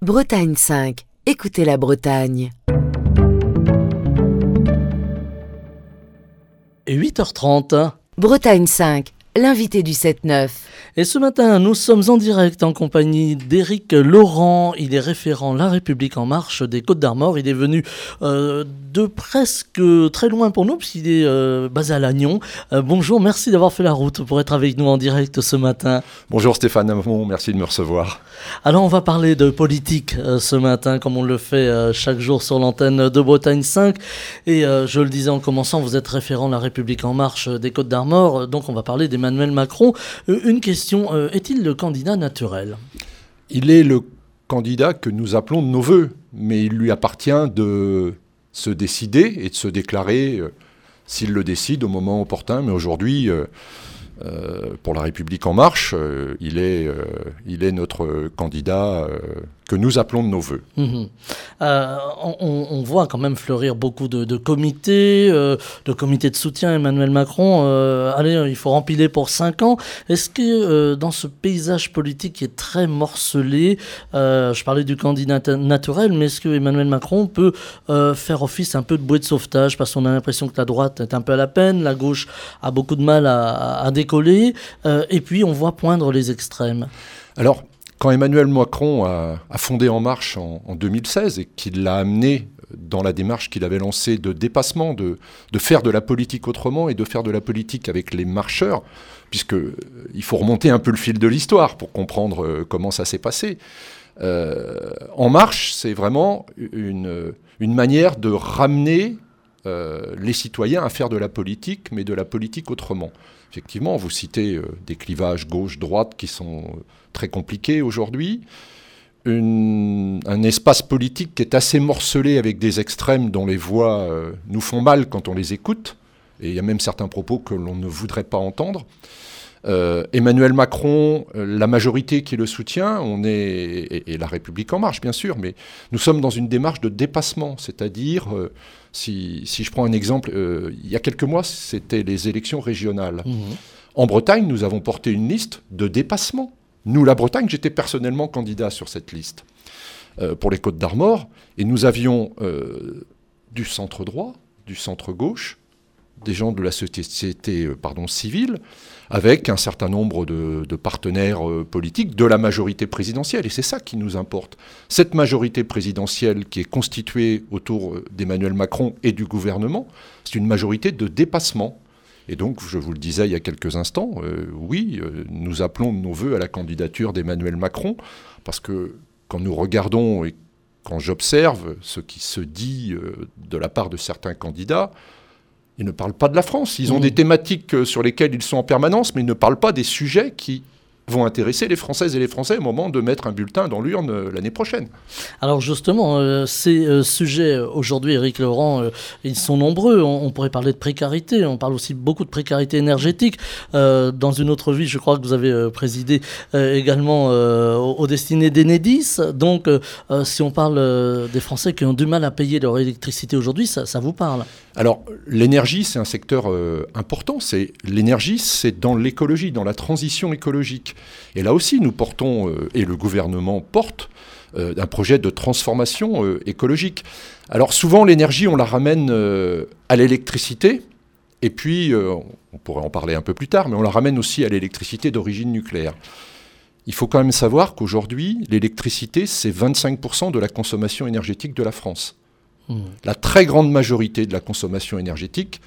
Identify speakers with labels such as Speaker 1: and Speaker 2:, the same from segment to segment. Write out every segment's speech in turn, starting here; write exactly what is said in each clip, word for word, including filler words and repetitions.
Speaker 1: Bretagne cinq. Écoutez la Bretagne.
Speaker 2: Et huit heures trente.
Speaker 1: Bretagne cinq. L'invité du sept neuf.
Speaker 2: Et ce matin, nous sommes en direct en compagnie d'Éric Laurent. Il est référent La République En Marche des Côtes-d'Armor. Il est venu euh, de presque très loin pour nous, puisqu'il est euh, basé à Lannion. Euh, bonjour, merci d'avoir fait la route pour être avec nous en direct ce matin.
Speaker 3: Bonjour Stéphane Hamon, merci de me recevoir.
Speaker 2: Alors on va parler de politique euh, ce matin, comme on le fait euh, chaque jour sur l'antenne de Bretagne cinq. Et euh, je le disais en commençant, vous êtes référent La République En Marche des Côtes-d'Armor. Donc on va parler d'Emmanuel Macron. Euh, une question, euh, est-il le candidat naturel ?
Speaker 3: Il est le candidat que nous appelons de nos voeux, mais il lui appartient de se décider et de se déclarer euh, s'il le décide au moment opportun. Mais aujourd'hui, euh, euh, pour La République En Marche, euh, il est, euh, il est notre candidat euh, que nous appelons de nos voeux.
Speaker 2: Mmh. Euh, on, on voit quand même fleurir beaucoup de, de comités, euh, de comités de soutien à Emmanuel Macron. Euh, allez, il faut rempiler pour cinq ans. Est-ce que euh, dans ce paysage politique qui est très morcelé, euh, je parlais du candidat naturel, mais est-ce que Emmanuel Macron peut euh, faire office un peu de bouée de sauvetage, parce qu'on a l'impression que la droite est un peu à la peine, la gauche a beaucoup de mal à, à décoller, euh, et puis on voit poindre les extrêmes.
Speaker 3: Alors, quand Emmanuel Macron a, a fondé En Marche en, en deux mille seize et qu'il l'a amené dans la démarche qu'il avait lancée de dépassement, de, de faire de la politique autrement et de faire de la politique avec les marcheurs, puisqu'il faut remonter un peu le fil de l'histoire pour comprendre euh, comment ça s'est passé. Euh, En Marche, c'est vraiment une, une manière de ramener euh, les citoyens à faire de la politique, mais de la politique autrement. Effectivement, vous citez euh, des clivages gauche-droite qui sont euh, très compliqués aujourd'hui, Une, un espace politique qui est assez morcelé avec des extrêmes dont les voix euh, nous font mal quand on les écoute, et il y a même certains propos que l'on ne voudrait pas entendre. Euh, Emmanuel Macron, euh, la majorité qui le soutient, on est, et, et La République En Marche bien sûr, mais nous sommes dans une démarche de dépassement, c'est-à-dire, euh, si, si je prends un exemple, euh, il y a quelques mois, c'était les élections régionales. Mmh. En Bretagne, nous avons porté une liste de dépassement. Nous, la Bretagne, j'étais personnellement candidat sur cette liste euh, pour les Côtes-d'Armor, et nous avions euh, du centre-droit, du centre-gauche, des gens de la société euh, pardon, civile, avec un certain nombre de, de partenaires euh, politiques de la majorité présidentielle. Et c'est ça qui nous importe. Cette majorité présidentielle qui est constituée autour d'Emmanuel Macron et du gouvernement, c'est une majorité de dépassement. Et donc, je vous le disais il y a quelques instants, euh, oui, euh, nous appelons de nos voeux à la candidature d'Emmanuel Macron, parce que quand nous regardons et quand j'observe ce qui se dit euh, de la part de certains candidats, ils ne parlent pas de la France. Ils ont mmh. des thématiques sur lesquelles ils sont en permanence, mais ils ne parlent pas des sujets qui vont intéresser les Françaises et les Français au moment de mettre un bulletin dans l'urne euh, l'année prochaine.
Speaker 2: Alors justement, euh, ces euh, sujets aujourd'hui, Éric Laurent, euh, ils sont nombreux. On, on pourrait parler de précarité, on parle aussi beaucoup de précarité énergétique. Euh, dans une autre vie, je crois que vous avez euh, présidé euh, également euh, aux, aux destinées d'Enedis. Donc euh, euh, si on parle euh, des Français qui ont du mal à payer leur électricité aujourd'hui, ça, ça vous parle ?
Speaker 3: Alors l'énergie, c'est un secteur euh, important. C'est, l'énergie, c'est dans l'écologie, dans la transition écologique. Et là aussi, nous portons, euh, et le gouvernement porte, euh, un projet de transformation euh, écologique. Alors souvent, l'énergie, on la ramène euh, à l'électricité, et puis, euh, on pourrait en parler un peu plus tard, mais on la ramène aussi à l'électricité d'origine nucléaire. Il faut quand même savoir qu'aujourd'hui, l'électricité, c'est vingt-cinq pour cent de la consommation énergétique de la France. Mmh. La très grande majorité de la consommation énergétique,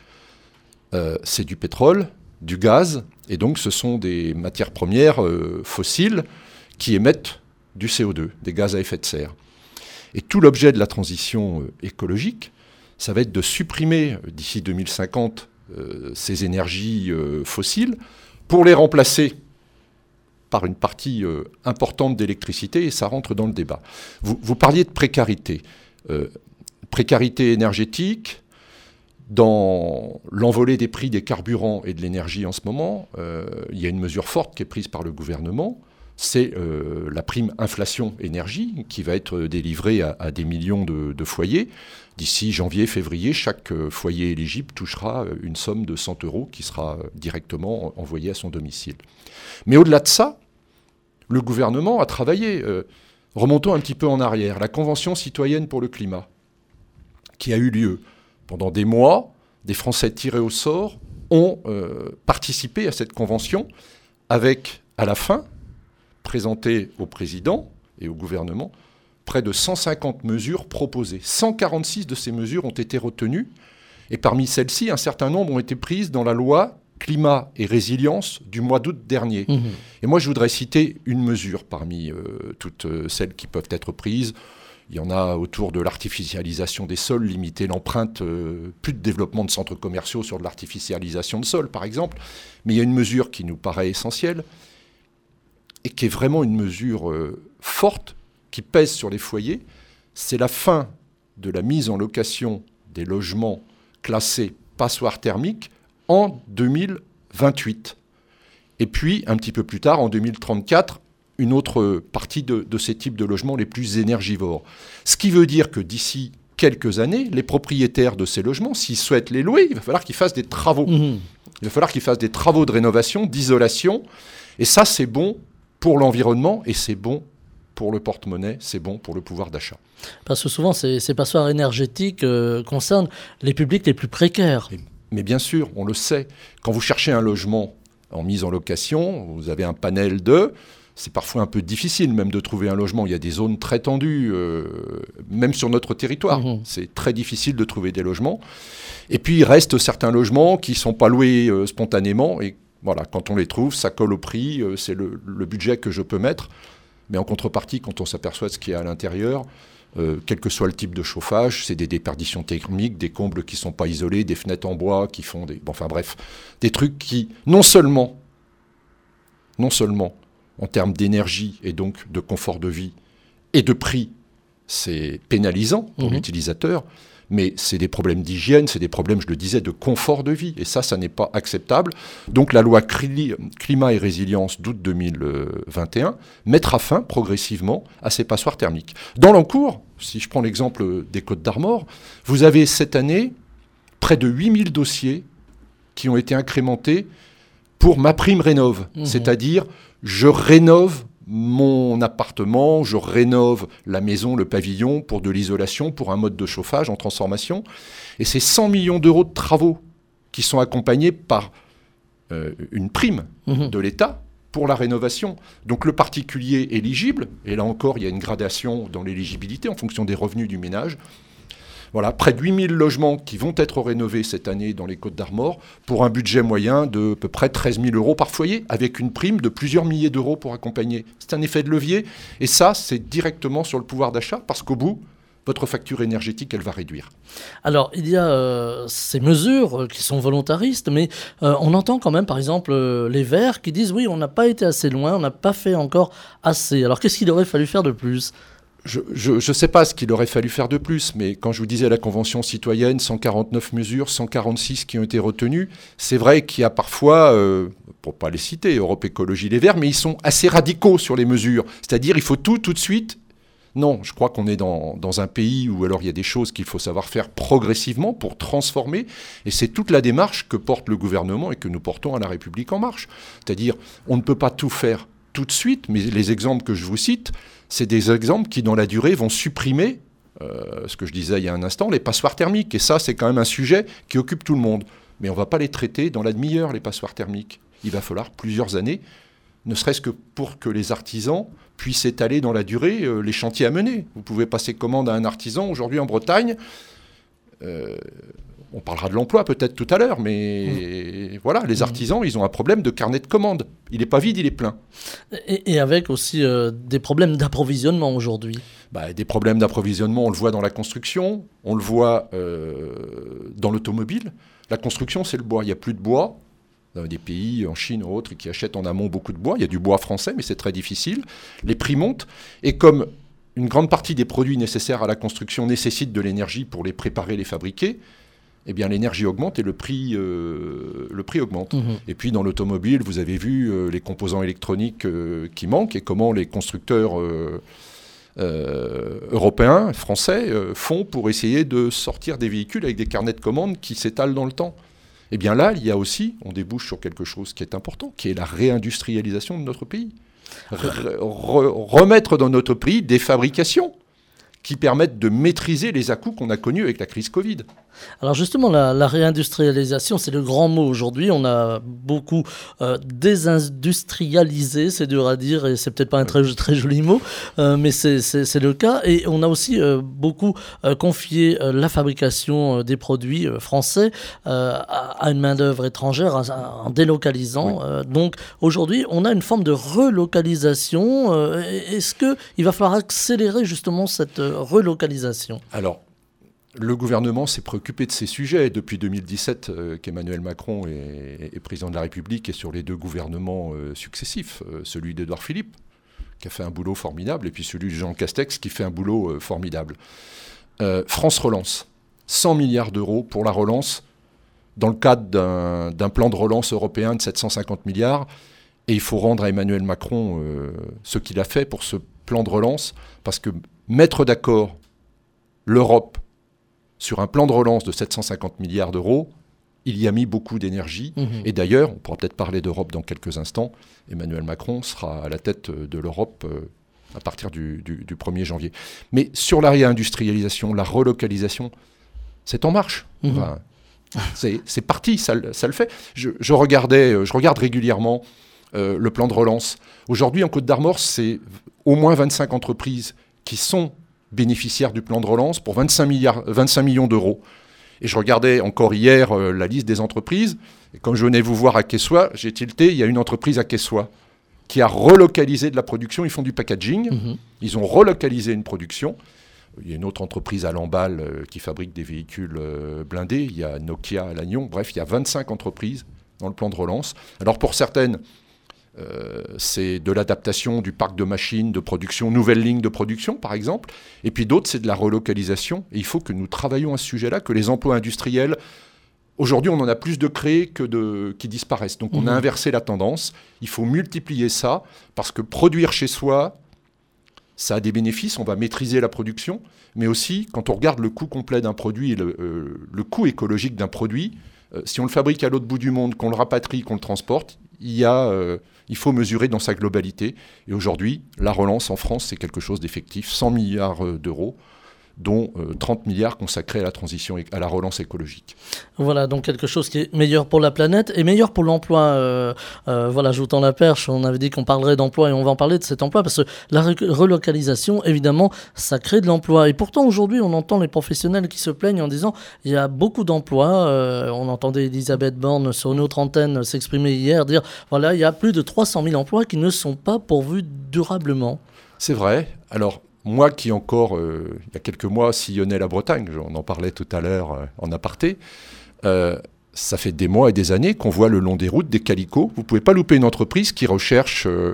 Speaker 3: euh, c'est du pétrole, du gaz, et donc ce sont des matières premières euh, fossiles qui émettent du C O deux, des gaz à effet de serre. Et tout l'objet de la transition euh, écologique, ça va être de supprimer euh, d'ici deux mille cinquante euh, ces énergies euh, fossiles pour les remplacer par une partie euh, importante d'électricité, et ça rentre dans le débat. Vous, vous parliez de précarité. Euh, précarité énergétique. Dans l'envolée des prix des carburants et de l'énergie en ce moment, euh, il y a une mesure forte qui est prise par le gouvernement, c'est euh, la prime inflation énergie qui va être délivrée à, à des millions de, de foyers. D'ici janvier-février, chaque euh, foyer éligible touchera une somme de cent euros qui sera directement envoyée à son domicile. Mais au-delà de ça, le gouvernement a travaillé. Euh, Remontons un petit peu en arrière. La Convention citoyenne pour le climat, qui a eu lieu pendant des mois, des Français tirés au sort ont euh, participé à cette convention avec, à la fin, présenté au président et au gouvernement, près de cent cinquante mesures proposées. cent quarante-six de ces mesures ont été retenues et parmi celles-ci, un certain nombre ont été prises dans la loi climat et résilience du mois d'août dernier. Mmh. Et moi, je voudrais citer une mesure parmi euh, toutes euh, celles qui peuvent être prises. Il y en a autour de l'artificialisation des sols, limiter l'empreinte, euh, plus de développement de centres commerciaux sur de l'artificialisation de sols, par exemple. Mais il y a une mesure qui nous paraît essentielle et qui est vraiment une mesure euh, forte, qui pèse sur les foyers. C'est la fin de la mise en location des logements classés passoires thermiques en deux mille vingt-huit. Et puis, un petit peu plus tard, en deux mille trente-quatre, une autre partie de, de ces types de logements les plus énergivores. Ce qui veut dire que d'ici quelques années, les propriétaires de ces logements, s'ils souhaitent les louer, il va falloir qu'ils fassent des travaux. Mmh. Il va falloir qu'ils fassent des travaux de rénovation, d'isolation. Et ça, c'est bon pour l'environnement et c'est bon pour le porte-monnaie, c'est bon pour le pouvoir d'achat.
Speaker 2: Parce que souvent, ces, ces passoires énergétiques euh, concernent les publics les plus précaires.
Speaker 3: Et, mais bien sûr, on le sait. Quand vous cherchez un logement en mise en location, vous avez un panel de... C'est parfois un peu difficile même de trouver un logement. Il y a des zones très tendues, euh, même sur notre territoire. Mmh. C'est très difficile de trouver des logements. Et puis, il reste certains logements qui ne sont pas loués euh, spontanément. Et voilà, quand on les trouve, ça colle au prix. Euh, c'est le, le budget que je peux mettre. Mais en contrepartie, quand on s'aperçoit de ce qu'il y a à l'intérieur, euh, quel que soit le type de chauffage, c'est des déperditions thermiques, des combles qui ne sont pas isolés, des fenêtres en bois qui font des... Bon, enfin bref, des trucs qui, non seulement, non seulement, en termes d'énergie et donc de confort de vie et de prix, c'est pénalisant pour mmh. l'utilisateur, mais c'est des problèmes d'hygiène, c'est des problèmes, je le disais, de confort de vie. Et ça, ça n'est pas acceptable. Donc la loi climat et résilience d'août deux mille vingt et un mettra fin progressivement à ces passoires thermiques. Dans l'encours, si je prends l'exemple des Côtes-d'Armor, vous avez cette année près de huit mille dossiers qui ont été incrémentés pour MaPrimeRénov', mmh. c'est-à-dire je rénove mon appartement, je rénove la maison, le pavillon pour de l'isolation, pour un mode de chauffage en transformation. Et c'est cent millions d'euros de travaux qui sont accompagnés par euh, une prime mmh. de l'État pour la rénovation. Donc le particulier éligible, et là encore il y a une gradation dans l'éligibilité en fonction des revenus du ménage. Voilà, près de huit mille logements qui vont être rénovés cette année dans les Côtes-d'Armor pour un budget moyen de à peu près treize mille euros par foyer, avec une prime de plusieurs milliers d'euros pour accompagner. C'est un effet de levier, et ça, c'est directement sur le pouvoir d'achat, parce qu'au bout, votre facture énergétique, elle va réduire.
Speaker 2: Alors, il y a euh, ces mesures qui sont volontaristes, mais euh, on entend quand même, par exemple, euh, les Verts qui disent « oui, on n'a pas été assez loin, on n'a pas fait encore assez ». Alors, qu'est-ce qu'il aurait fallu faire de plus ?
Speaker 3: Je ne sais pas ce qu'il aurait fallu faire de plus, mais quand je vous disais la Convention citoyenne, cent quarante-neuf mesures, cent quarante-six qui ont été retenues, c'est vrai qu'il y a parfois, euh, pour ne pas les citer, Europe Écologie Les Verts, mais ils sont assez radicaux sur les mesures. C'est-à-dire il faut tout, tout de suite. Non, je crois qu'on est dans, dans un pays où alors il y a des choses qu'il faut savoir faire progressivement pour transformer, et c'est toute la démarche que porte le gouvernement et que nous portons à La République En Marche. C'est-à-dire on ne peut pas tout faire tout de suite, mais les exemples que je vous cite, c'est des exemples qui, dans la durée, vont supprimer, euh, ce que je disais il y a un instant, les passoires thermiques. Et ça, c'est quand même un sujet qui occupe tout le monde. Mais on ne va pas les traiter dans la demi-heure, les passoires thermiques. Il va falloir plusieurs années, ne serait-ce que pour que les artisans puissent étaler dans la durée euh, les chantiers à mener. Vous pouvez passer commande à un artisan, aujourd'hui en Bretagne. Euh, on parlera de l'emploi peut-être tout à l'heure, mais mmh. voilà, les artisans, mmh. ils ont un problème de carnet de commandes. Il n'est pas vide, il est plein.
Speaker 2: Et, et avec aussi euh, des problèmes d'approvisionnement aujourd'hui.
Speaker 3: Bah, des problèmes d'approvisionnement, on le voit dans la construction, on le voit euh, dans l'automobile. La construction, c'est le bois. Il n'y a plus de bois. Dans des pays, en Chine ou autres, qui achètent en amont beaucoup de bois. Il y a du bois français, mais c'est très difficile. Les prix montent. Et comme une grande partie des produits nécessaires à la construction nécessitent de l'énergie pour les préparer, les fabriquer, eh bien l'énergie augmente et le prix, euh, le prix augmente. Mmh. Et puis dans l'automobile, vous avez vu euh, les composants électroniques euh, qui manquent et comment les constructeurs euh, euh, européens, français, euh, font pour essayer de sortir des véhicules avec des carnets de commandes qui s'étalent dans le temps. Eh bien là, il y a aussi, on débouche sur quelque chose qui est important, qui est la réindustrialisation de notre pays. re- re- remettre dans notre pays des fabrications qui permettent de maîtriser les à-coups qu'on a connus avec la crise Covid.
Speaker 2: Alors justement, la, la réindustrialisation, c'est le grand mot aujourd'hui. On a beaucoup euh, désindustrialisé, c'est dur à dire, et c'est peut-être pas un très, très joli mot, euh, mais c'est, c'est, c'est le cas. Et on a aussi euh, beaucoup euh, confié euh, la fabrication euh, des produits euh, français euh, à, à une main-d'œuvre étrangère, à, à, en délocalisant. Oui. Euh, donc aujourd'hui, on a une forme de relocalisation. Euh, est-ce qu'il va falloir accélérer justement cette euh, relocalisation ?
Speaker 3: Alors, le gouvernement s'est préoccupé de ces sujets depuis deux mille dix-sept euh, qu'Emmanuel Macron est, est président de la République et sur les deux gouvernements euh, successifs, euh, celui d'Édouard Philippe qui a fait un boulot formidable et puis celui de Jean Castex qui fait un boulot euh, formidable. Euh, France Relance, cent milliards d'euros pour la relance dans le cadre d'un, d'un plan de relance européen de sept cent cinquante milliards et il faut rendre à Emmanuel Macron euh, ce qu'il a fait pour ce plan de relance parce que mettre d'accord l'Europe sur un plan de relance de sept cent cinquante milliards d'euros, il y a mis beaucoup d'énergie. Mmh. Et d'ailleurs, on pourra peut-être parler d'Europe dans quelques instants, Emmanuel Macron sera à la tête de l'Europe euh, à partir du, du, du premier janvier. Mais sur la réindustrialisation, la relocalisation, c'est en marche. Mmh. Enfin, c'est, c'est parti, ça, ça le fait. Je, je, regardais, je regarde régulièrement euh, le plan de relance. Aujourd'hui, en Côte-d'Armor, c'est au moins vingt-cinq entreprises qui sont bénéficiaires du plan de relance pour vingt-cinq, milliards, vingt-cinq millions d'euros. Et je regardais encore hier euh, la liste des entreprises. Et quand je venais vous voir à Quessoy, j'ai tilté, il y a une entreprise à Quessoy qui a relocalisé de la production. Ils font du packaging. Mmh. Ils ont relocalisé une production. Il y a une autre entreprise à Lamballe euh, qui fabrique des véhicules euh, blindés. Il y a Nokia à Lannion. Bref, il y a vingt-cinq entreprises dans le plan de relance. Alors pour certaines, Euh, c'est de l'adaptation du parc de machines de production, nouvelles lignes de production par exemple, et puis d'autres c'est de la relocalisation, et il faut que nous travaillions à ce sujet-là, que les emplois industriels, aujourd'hui on en a plus de créés que de qui disparaissent, donc on mmh. a inversé la tendance, il faut multiplier ça, parce que produire chez soi, ça a des bénéfices, on va maîtriser la production, mais aussi quand on regarde le coût complet d'un produit, et le, euh, le coût écologique d'un produit, euh, si on le fabrique à l'autre bout du monde, qu'on le rapatrie, qu'on le transporte, il y a... Euh, il faut mesurer dans sa globalité. Et aujourd'hui, la relance en France, c'est quelque chose d'effectif, cent milliards d'euros, dont euh, trente milliards consacrés à la transition, à la relance écologique.
Speaker 2: Voilà, donc quelque chose qui est meilleur pour la planète et meilleur pour l'emploi. Euh, euh, voilà, je vous tends la perche, on avait dit qu'on parlerait d'emploi et on va en parler de cet emploi parce que la re- relocalisation, évidemment, ça crée de l'emploi. Et pourtant, aujourd'hui, on entend les professionnels qui se plaignent en disant il y a beaucoup d'emplois. Euh, on entendait Elisabeth Borne sur une autre antenne s'exprimer hier, dire voilà, il y a plus de trois cent mille emplois qui ne sont pas pourvus durablement.
Speaker 3: C'est vrai. Alors, moi qui encore, euh, il y a quelques mois, sillonnais la Bretagne, on en parlait tout à l'heure euh, en aparté, euh, ça fait des mois et des années qu'on voit le long des routes des calicots. Vous ne pouvez pas louper une entreprise qui recherche euh,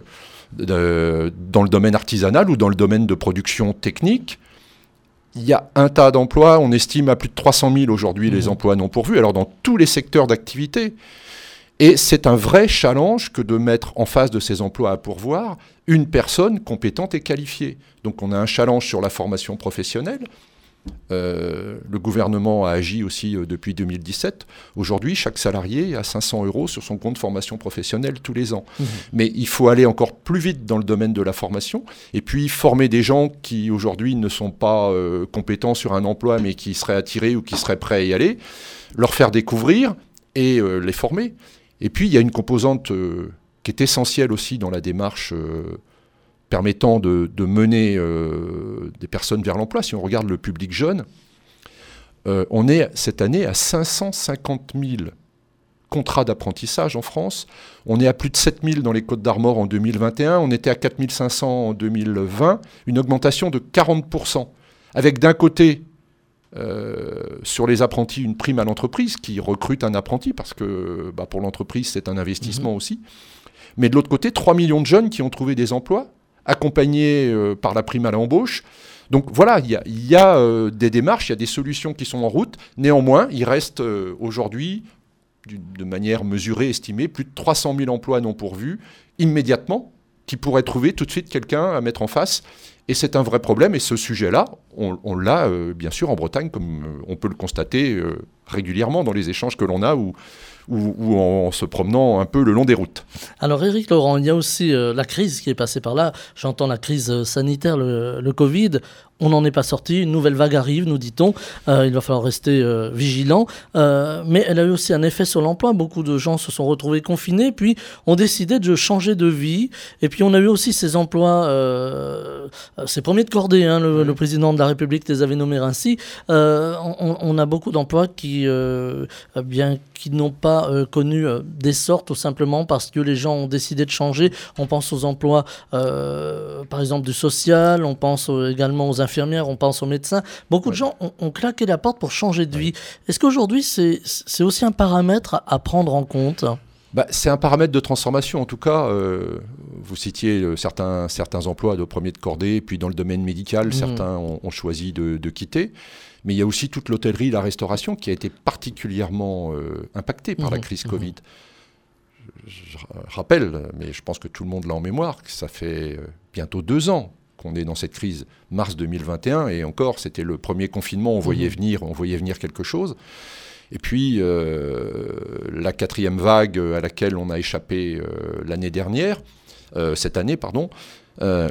Speaker 3: de, dans le domaine artisanal ou dans le domaine de production technique. Il y a un tas d'emplois, on estime à plus de trois cent mille aujourd'hui mmh. les emplois non pourvus, alors dans tous les secteurs d'activité. Et c'est un vrai challenge que de mettre en face de ces emplois à pourvoir une personne compétente et qualifiée. Donc on a un challenge sur la formation professionnelle. Euh, le gouvernement a agi aussi euh, depuis deux mille dix-sept. Aujourd'hui, chaque salarié a cinq cents euros sur son compte formation professionnelle tous les ans. Mmh. Mais il faut aller encore plus vite dans le domaine de la formation et puis former des gens qui aujourd'hui ne sont pas euh, compétents sur un emploi mais qui seraient attirés ou qui seraient prêts à y aller, leur faire découvrir et euh, les former. Et puis, il y a une composante euh, qui est essentielle aussi dans la démarche euh, permettant de, de mener euh, des personnes vers l'emploi. Si on regarde le public jeune, euh, on est cette année à cinq cent cinquante mille contrats d'apprentissage en France. On est à plus de sept mille dans les Côtes-d'Armor en deux mille vingt et un. On était à quatre mille cinq cents en deux mille vingt. Une augmentation de quarante pour cent. Avec d'un côté... Euh, sur les apprentis, une prime à l'entreprise qui recrute un apprenti parce que bah, pour l'entreprise, c'est un investissement mmh. aussi. Mais de l'autre côté, trois millions de jeunes qui ont trouvé des emplois, accompagnés euh, par la prime à l'embauche. Donc voilà, il y a, y a euh, des démarches, il y a des solutions qui sont en route. Néanmoins, il reste euh, aujourd'hui, de manière mesurée, estimée, plus de trois cent mille emplois non pourvus immédiatement, qui pourraient trouver tout de suite quelqu'un à mettre en face. Et c'est un vrai problème, et ce sujet-là, on, on l'a euh, bien sûr en Bretagne, comme euh, on peut le constater euh, régulièrement dans les échanges que l'on a, où, ou, ou en, en se promenant un peu le long des routes.
Speaker 2: Alors Éric Laurent, il y a aussi euh, la crise qui est passée par là. J'entends la crise sanitaire, le, le Covid. On n'en est pas sorti, une nouvelle vague arrive, nous dit-on. Euh, il va falloir rester euh, vigilant. Euh, mais elle a eu aussi un effet sur l'emploi. Beaucoup de gens se sont retrouvés confinés, puis ont décidé de changer de vie. Et puis on a eu aussi ces emplois, euh, ces premiers de cordée. Hein, le, le président de la République les avait nommés ainsi. Euh, on, on a beaucoup d'emplois qui, euh, bien, qui n'ont pas euh, connu euh, d'essor, tout simplement parce que les gens ont décidé de changer. On pense aux emplois, euh, par exemple, du social. On pense euh, également aux infirmières, on pense aux médecins. Beaucoup ouais. de gens ont, ont claqué la porte pour changer de vie. Ouais. Est-ce qu'aujourd'hui, c'est, c'est aussi un paramètre à, à prendre en compte ?
Speaker 3: Bah, c'est un paramètre de transformation. En tout cas, euh, vous citiez euh, certains, certains emplois de premier de cordée, puis dans le domaine médical, mmh. certains ont, ont choisi de, de quitter. Mais il y a aussi toute l'hôtellerie, la restauration qui a été particulièrement euh, impactée par mmh. la crise Covid. Mmh. Je, je rappelle, mais je pense que tout le monde l'a en mémoire, que ça fait euh, bientôt deux ans qu'on est dans cette crise, mars deux mille vingt et un, et encore, c'était le premier confinement, on voyait, mmh. venir, on voyait venir quelque chose. Et puis, euh, la quatrième vague à laquelle on a échappé euh, l'année dernière, euh, cette année, pardon, euh,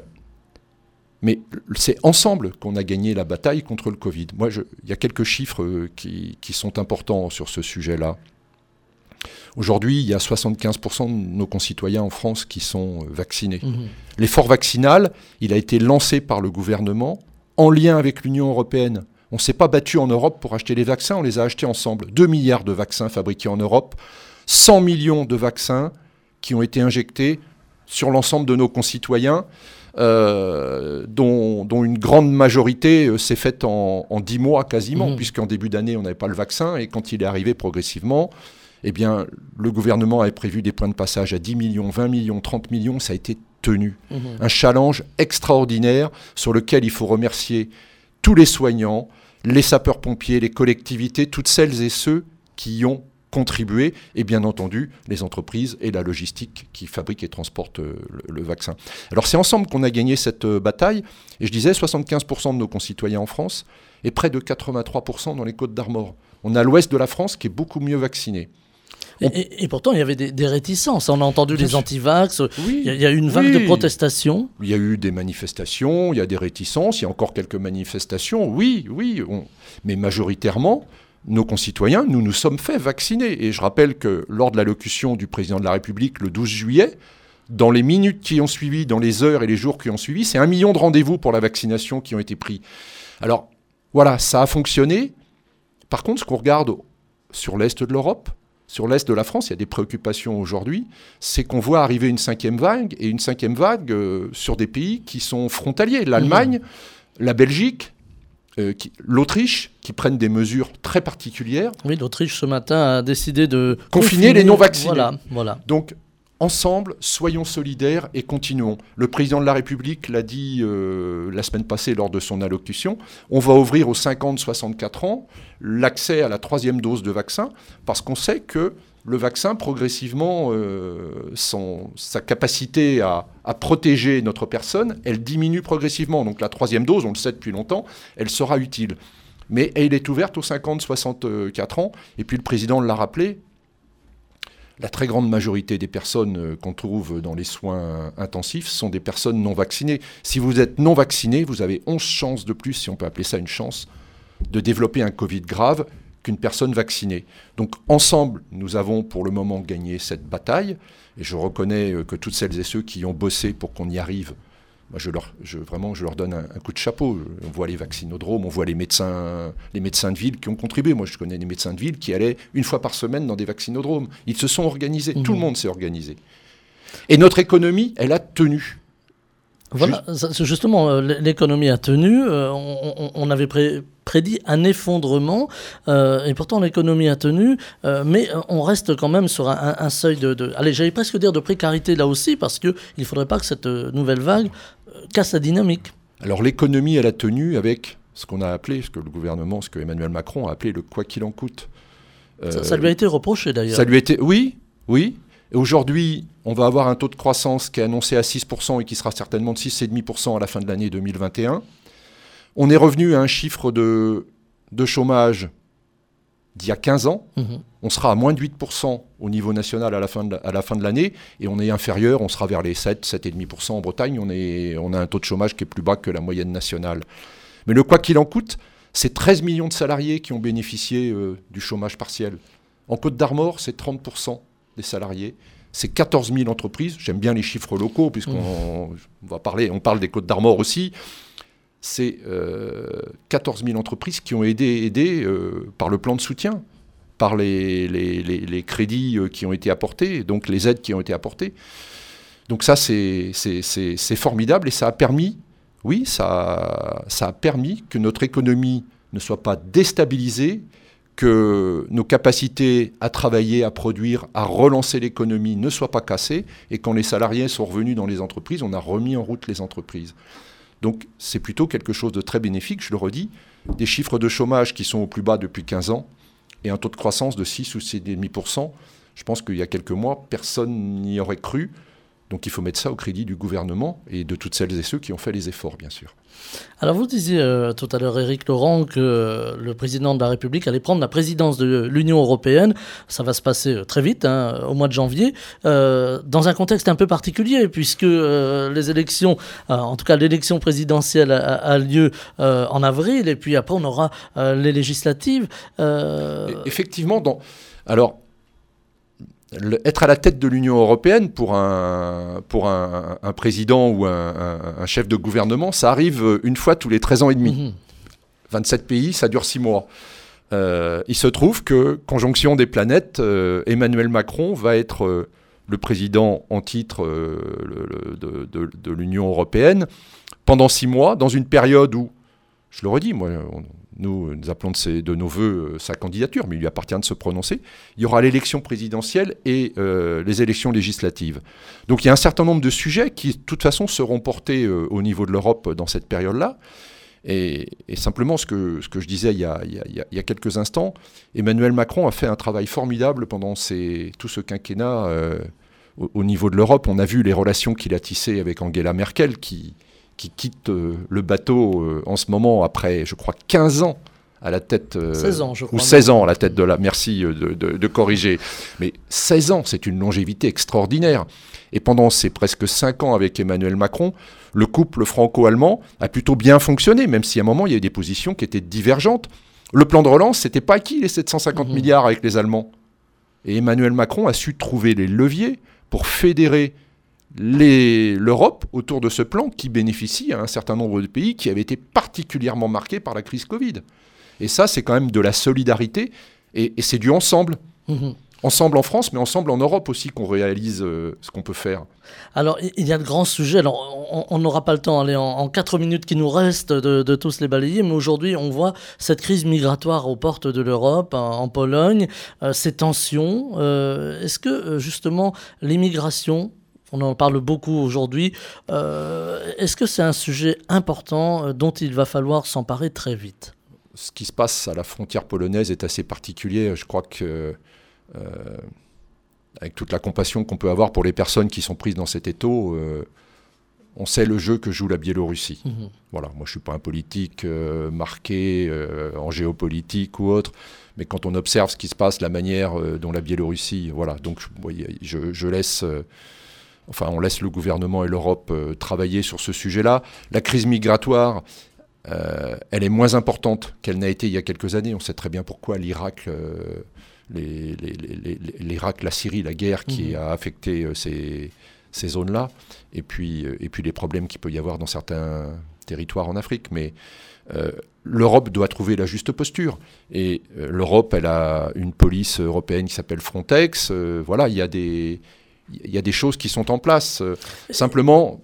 Speaker 3: mais c'est ensemble qu'on a gagné la bataille contre le Covid. Moi, il y a quelques chiffres euh, qui, qui sont importants sur ce sujet-là. Aujourd'hui, il y a soixante-quinze pour cent de nos concitoyens en France qui sont vaccinés. Mmh. L'effort vaccinal, il a été lancé par le gouvernement en lien avec l'Union européenne. On ne s'est pas battu en Europe pour acheter les vaccins, on les a achetés ensemble. deux milliards de vaccins fabriqués en Europe, cent millions de vaccins qui ont été injectés sur l'ensemble de nos concitoyens, euh, dont, dont une grande majorité euh, s'est faite en, en dix mois quasiment, mmh. puisqu'en début d'année, on n'avait pas le vaccin, et quand il est arrivé progressivement, eh bien, le gouvernement avait prévu des points de passage à dix millions, vingt millions, trente millions, ça a été tenu. Mmh. Un challenge extraordinaire sur lequel il faut remercier tous les soignants, les sapeurs-pompiers, les collectivités, toutes celles et ceux qui y ont contribué, et bien entendu les entreprises et la logistique qui fabriquent et transportent le, le vaccin. Alors c'est ensemble qu'on a gagné cette bataille, et je disais soixante-quinze pour cent de nos concitoyens en France, et près de quatre-vingt-trois pour cent dans les Côtes-d'Armor. On a l'ouest de la France qui est beaucoup mieux vacciné.
Speaker 2: Et, et, et pourtant, il y avait des, des réticences. On a entendu les antivax. Oui, il, y a, il y a eu une vague oui. de protestations.
Speaker 3: Il y a eu des manifestations, il y a des réticences, il y a encore quelques manifestations. Oui, oui. On... Mais majoritairement, nos concitoyens, nous nous sommes fait vacciner. Et je rappelle que lors de l'allocution du président de la République le douze juillet, dans les minutes qui ont suivi, dans les heures et les jours qui ont suivi, c'est un million de rendez-vous pour la vaccination qui ont été pris. Alors, voilà, ça a fonctionné. Par contre, ce qu'on regarde sur l'est de l'Europe, sur l'est de la France, il y a des préoccupations aujourd'hui, c'est qu'on voit arriver une cinquième vague, et une cinquième vague euh, sur des pays qui sont frontaliers. L'Allemagne, mmh. la Belgique, euh, qui, l'Autriche, qui prennent des mesures très particulières.
Speaker 2: Oui, l'Autriche, ce matin, a décidé de...
Speaker 3: confiner, confiner les non-vaccinés.
Speaker 2: Voilà, voilà.
Speaker 3: Donc, ensemble, soyons solidaires et continuons. Le président de la République l'a dit euh, la semaine passée lors de son allocution, on va ouvrir aux cinquante à soixante-quatre ans l'accès à la troisième dose de vaccin, parce qu'on sait que le vaccin, progressivement, euh, son, sa capacité à, à protéger notre personne, elle diminue progressivement. Donc la troisième dose, on le sait depuis longtemps, elle sera utile. Mais elle est ouverte aux cinquante à soixante-quatre ans, et puis le président l'a rappelé, la très grande majorité des personnes qu'on trouve dans les soins intensifs sont des personnes non vaccinées. Si vous êtes non vacciné, vous avez onze chances de plus, si on peut appeler ça une chance, de développer un Covid grave qu'une personne vaccinée. Donc ensemble, nous avons pour le moment gagné cette bataille. Et je reconnais que toutes celles et ceux qui ont bossé pour qu'on y arrive, moi je leur, je, vraiment, je leur donne un, un coup de chapeau. On voit les vaccinodromes, on voit les médecins, les médecins de ville qui ont contribué. Moi, je connais des médecins de ville qui allaient une fois par semaine dans des vaccinodromes. Ils se sont organisés. Mmh. Tout le monde s'est organisé. Et notre économie, elle a tenu.
Speaker 2: Voilà, Juste... justement, l'économie a tenu. On, on avait pré- prédit un effondrement, euh, et pourtant l'économie a tenu. Euh, mais on reste quand même sur un, un seuil de, de, allez, j'allais presque dire de précarité là aussi, parce que il ne faudrait pas que cette nouvelle vague casse la dynamique.
Speaker 3: Alors l'économie, elle a tenu avec ce qu'on a appelé, ce que le gouvernement, ce que Emmanuel Macron a appelé le quoi qu'il en coûte.
Speaker 2: Euh, ça, ça lui a été reproché d'ailleurs.
Speaker 3: Ça lui a été, oui, oui. Et aujourd'hui, on va avoir un taux de croissance qui est annoncé à six pour cent et qui sera certainement de six virgule cinq pour cent à la fin de l'année deux mille vingt et un. On est revenu à un chiffre de, de chômage d'il y a quinze ans,
Speaker 2: Mmh.
Speaker 3: on sera à moins de huit pour cent au niveau national à la fin de, à la fin de l'année, et on est inférieur, on sera vers les sept, sept virgule cinq pour cent en Bretagne, on, est, on a un taux de chômage qui est plus bas que la moyenne nationale. Mais le quoi qu'il en coûte, c'est treize millions de salariés qui ont bénéficié euh, du chômage partiel. En Côte-d'Armor, c'est trente pour cent des salariés. C'est quatorze mille entreprises. J'aime bien les chiffres locaux, puisqu'on mmh. on va parler, on parle des Côtes-d'Armor aussi. C'est euh, quatorze mille entreprises qui ont été aidées euh, par le plan de soutien, par les, les, les, les crédits euh, qui ont été apportés, donc les aides qui ont été apportées. Donc ça, c'est, c'est, c'est, c'est formidable, et ça a permis, oui, ça, ça a permis que notre économie ne soit pas déstabilisée, que nos capacités à travailler, à produire, à relancer l'économie ne soient pas cassées, et quand les salariés sont revenus dans les entreprises, on a remis en route les entreprises. Donc c'est plutôt quelque chose de très bénéfique, je le redis, des chiffres de chômage qui sont au plus bas depuis quinze ans, et un taux de croissance de six ou six virgule cinq pour cent. Je pense qu'il y a quelques mois, personne n'y aurait cru. Donc il faut mettre ça au crédit du gouvernement et de toutes celles et ceux qui ont fait les efforts, bien sûr.
Speaker 2: Alors vous disiez euh, tout à l'heure, Éric Laurent, que euh, le président de la République allait prendre la présidence de l'Union européenne. Ça va se passer euh, très vite, hein, au mois de janvier, euh, dans un contexte un peu particulier, puisque euh, les élections, euh, en tout cas l'élection présidentielle a, a lieu euh, en avril, et puis après on aura euh, les législatives. Euh...
Speaker 3: Effectivement, dans... alors... Le, être à la tête de l'Union européenne pour un, pour un, un président ou un, un, un chef de gouvernement, ça arrive une fois tous les treize ans et demi. Mmh. vingt-sept pays, ça dure six mois. Euh, il se trouve que, conjonction des planètes, euh, Emmanuel Macron va être euh, le président en titre euh, le, de, de, de l'Union européenne pendant six mois, dans une période où, je le redis, moi, on, Nous, nous appelons de, ses, de nos voeux euh, sa candidature, mais il lui appartient de se prononcer. Il y aura l'élection présidentielle et euh, les élections législatives. Donc il y a un certain nombre de sujets qui, de toute façon, seront portés euh, au niveau de l'Europe dans cette période-là. Et, et simplement, ce que, ce que je disais il y, a, il, y a, il y a quelques instants, Emmanuel Macron a fait un travail formidable pendant ses, tout ce quinquennat euh, au, au niveau de l'Europe. On a vu les relations qu'il a tissées avec Angela Merkel, qui... qui quitte euh, le bateau euh, en ce moment après, je crois, quinze ans à la tête... Euh,
Speaker 2: seize ans, je crois.
Speaker 3: Ou seize ans à la tête de la... Merci euh, de, de, de corriger. Mais seize ans, c'est une longévité extraordinaire. Et pendant ces presque cinq ans avec Emmanuel Macron, le couple franco-allemand a plutôt bien fonctionné, même si à un moment, il y a eu des positions qui étaient divergentes. Le plan de relance, c'était pas acquis, les sept cent cinquante mmh. milliards avec les Allemands. Et Emmanuel Macron a su trouver les leviers pour fédérer Les, l'Europe autour de ce plan qui bénéficie à un certain nombre de pays qui avaient été particulièrement marqués par la crise Covid. Et ça, c'est quand même de la solidarité et, et c'est du ensemble. Mmh. Ensemble en France, mais ensemble en Europe aussi qu'on réalise euh, ce qu'on peut faire.
Speaker 2: Alors, il y a de grands sujets. Alors, on n'aura pas le temps, allez, en, en quatre minutes qui nous restent, de, de tous les balayer. Mais aujourd'hui, on voit cette crise migratoire aux portes de l'Europe, en, en Pologne, euh, ces tensions. Euh, est-ce que, justement, l'immigration... On en parle beaucoup aujourd'hui. Euh, est-ce que c'est un sujet important dont il va falloir s'emparer très vite ?
Speaker 3: Ce qui se passe à la frontière polonaise est assez particulier. Je crois que, euh, avec toute la compassion qu'on peut avoir pour les personnes qui sont prises dans cet étau, euh, on sait le jeu que joue la Biélorussie. Mmh. Voilà, moi je ne suis pas un politique euh, marqué euh, en géopolitique ou autre, mais quand on observe ce qui se passe, la manière euh, dont la Biélorussie... Voilà, donc je, je laisse... Euh, Enfin, on laisse le gouvernement et l'Europe euh, travailler sur ce sujet-là. La crise migratoire, euh, elle est moins importante qu'elle n'a été il y a quelques années. On sait très bien pourquoi l'Irak, euh, les, les, les, les, l'Irak, la Syrie, la guerre qui mmh. a affecté euh, ces, ces zones-là, et puis, euh, et puis les problèmes qu'il peut y avoir dans certains territoires en Afrique. Mais euh, l'Europe doit trouver la juste posture. Et euh, l'Europe, elle a une police européenne qui s'appelle Frontex. Euh, voilà, il y a des... Il y a des choses qui sont en place. Euh, simplement,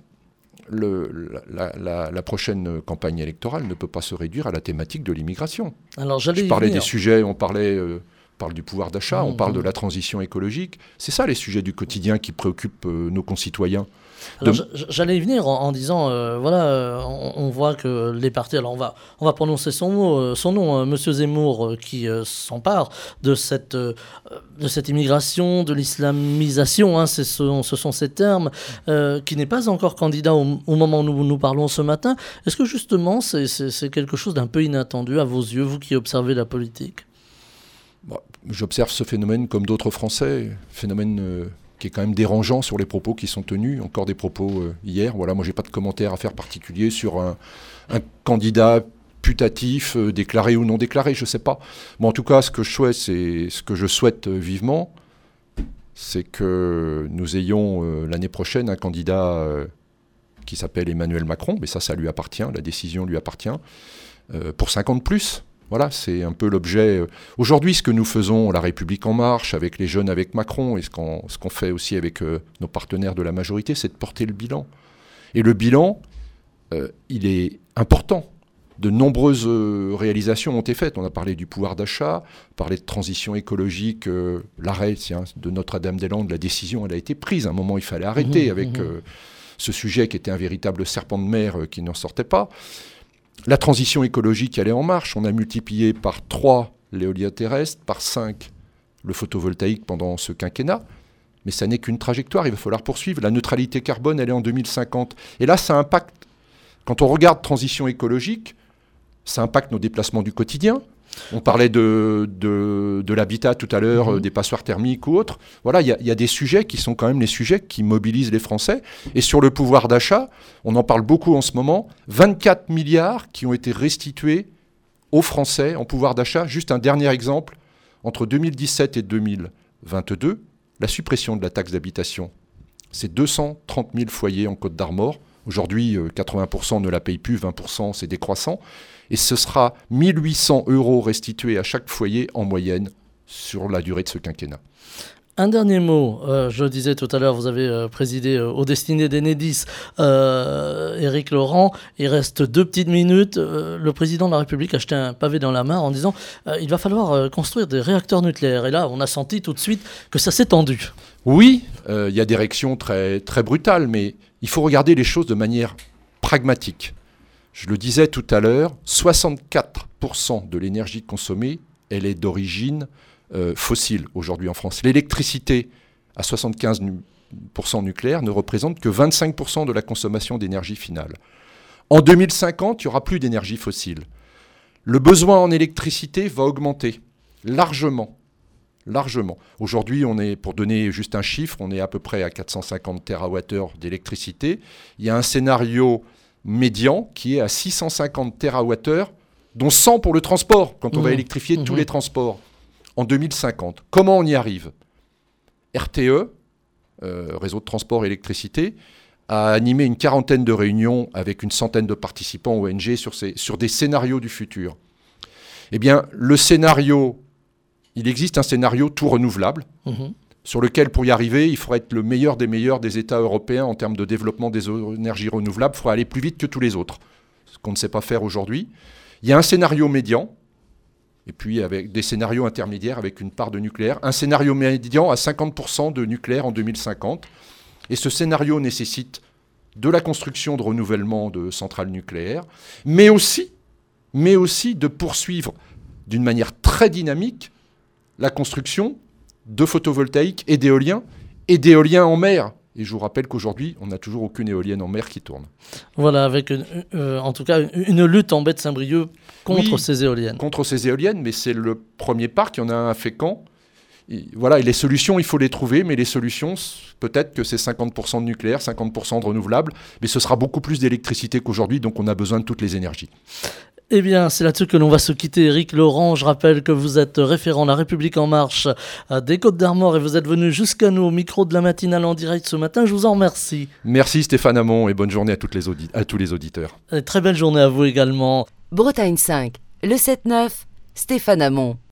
Speaker 3: le, la, la, la prochaine campagne électorale ne peut pas se réduire à la thématique de l'immigration. Alors, j'allais Je parlais des sujets, on parlait, euh, on parle du pouvoir d'achat, mmh, on parle mmh. de la transition écologique. C'est ça les sujets du quotidien qui préoccupent euh, nos concitoyens.
Speaker 2: Alors, de... J'allais y venir en, en disant, euh, voilà, euh, on, on voit que les partis, alors on va, on va prononcer son, mot, euh, son nom, euh, Monsieur Zemmour, euh, qui euh, s'empare de cette, euh, de cette immigration, de l'islamisation, hein, c'est ce, ce sont ces termes, euh, qui n'est pas encore candidat au, au moment où nous, nous parlons ce matin. Est-ce que justement c'est, c'est, c'est quelque chose d'un peu inattendu à vos yeux, vous qui observez la politique ?
Speaker 3: Bon, j'observe ce phénomène comme d'autres Français, phénomène euh, qui est quand même dérangeant sur les propos qui sont tenus, encore des propos euh, hier. Voilà, moi j'ai pas de commentaire à faire particulier sur un, un candidat putatif, euh, déclaré ou non déclaré, je sais pas. Bon, en tout cas, ce que je souhaite, c'est ce que je souhaite euh, vivement, c'est que nous ayons euh, l'année prochaine un candidat euh, qui s'appelle Emmanuel Macron, mais ça, ça lui appartient, la décision lui appartient, euh, pour cinq ans de plus. Voilà, c'est un peu l'objet. Aujourd'hui, ce que nous faisons, La République En Marche, avec les jeunes, avec Macron, et ce qu'on, ce qu'on fait aussi avec euh, nos partenaires de la majorité, c'est de porter le bilan. Et le bilan, euh, il est important. De nombreuses euh, réalisations ont été faites. On a parlé du pouvoir d'achat, parlé de transition écologique, euh, l'arrêt tiens, de Notre-Dame-des-Landes, la décision, elle a été prise. À un moment, il fallait arrêter mmh, avec mmh. Euh, ce sujet qui était un véritable serpent de mer euh, qui n'en sortait pas. La transition écologique, elle est en marche. On a multiplié par trois l'éolien terrestre, par cinq le photovoltaïque pendant ce quinquennat. Mais ça n'est qu'une trajectoire, il va falloir poursuivre. La neutralité carbone, elle est en deux mille cinquante. Et là, ça impacte. Quand on regarde transition écologique, ça impacte nos déplacements du quotidien. On parlait de, de, de l'habitat tout à l'heure, mmh. euh, des passoires thermiques ou autres. Voilà, il y, y a des sujets qui sont quand même les sujets qui mobilisent les Français. Et sur le pouvoir d'achat, on en parle beaucoup en ce moment, vingt-quatre milliards qui ont été restitués aux Français en pouvoir d'achat. Juste un dernier exemple, entre deux mille dix-sept et deux mille vingt-deux, la suppression de la taxe d'habitation. C'est deux cent trente mille foyers en Côte d'Armor. Aujourd'hui, euh, quatre-vingts pour cent ne la payent plus, vingt pour cent c'est décroissant. Et ce sera mille huit cents euros restitués à chaque foyer en moyenne sur la durée de ce quinquennat.
Speaker 2: Un dernier mot, euh, je le disais tout à l'heure, vous avez euh, présidé euh, aux destinées d'Enedis, euh, Éric Laurent, il reste deux petites minutes, euh, le président de la République a jeté un pavé dans la mare en disant euh, il va falloir euh, construire des réacteurs nucléaires, et là on a senti tout de suite que ça s'est tendu.
Speaker 3: Oui, il euh, y a des réactions très, très brutales, mais il faut regarder les choses de manière pragmatique. Je le disais tout à l'heure, soixante-quatre pour cent de l'énergie consommée, elle est d'origine euh, fossile aujourd'hui en France. L'électricité à soixante-quinze pour cent nucléaire ne représente que vingt-cinq pour cent de la consommation d'énergie finale. En deux mille cinquante, il n'y aura plus d'énergie fossile. Le besoin en électricité va augmenter largement. Largement. Aujourd'hui, on est, pour donner juste un chiffre, on est à peu près à quatre cent cinquante térawattheures d'électricité. Il y a un scénario médian qui est à six cent cinquante térawattheures, dont cent pour le transport, quand on mmh. va électrifier mmh. tous les transports, en deux mille cinquante. Comment on y arrive ? R T E, euh, Réseau de transport et électricité, a animé une quarantaine de réunions avec une centaine de participants O N G sur, ces, sur des scénarios du futur. Eh bien, le scénario, il existe un scénario tout renouvelable, mmh. sur lequel, pour y arriver, il faudrait être le meilleur des meilleurs des États européens en termes de développement des énergies renouvelables. Il faudrait aller plus vite que tous les autres, ce qu'on ne sait pas faire aujourd'hui. Il y a un scénario médian, et puis avec des scénarios intermédiaires avec une part de nucléaire. Un scénario médian à cinquante pour cent de nucléaire en deux mille cinquante. Et ce scénario nécessite de la construction de renouvellement de centrales nucléaires, mais aussi, mais aussi de poursuivre d'une manière très dynamique la construction de photovoltaïque et d'éolien, et d'éolien en mer. Et je vous rappelle qu'aujourd'hui, on n'a toujours aucune éolienne en mer qui tourne.
Speaker 2: Voilà, avec une, euh, en tout cas une lutte en baie de Saint-Brieuc contre oui, ces éoliennes.
Speaker 3: Contre ces éoliennes, mais c'est le premier parc, il y en a un à Fécamp. Et voilà, et les solutions, il faut les trouver, mais les solutions, peut-être que c'est cinquante pour cent de nucléaire, cinquante pour cent de renouvelable, mais ce sera beaucoup plus d'électricité qu'aujourd'hui, donc on a besoin de toutes les énergies.
Speaker 2: Eh bien, c'est là-dessus que l'on va se quitter. Éric Laurent, je rappelle que vous êtes référent La République En Marche des Côtes d'Armor et vous êtes venu jusqu'à nous au micro de la matinale en direct ce matin. Je vous en remercie.
Speaker 3: Merci Stéphane Hamon et bonne journée à, toutes les audi- à tous les auditeurs.
Speaker 2: Et très belle journée à vous également.
Speaker 1: Bretagne cinq, le sept neuf, Stéphane Hamon.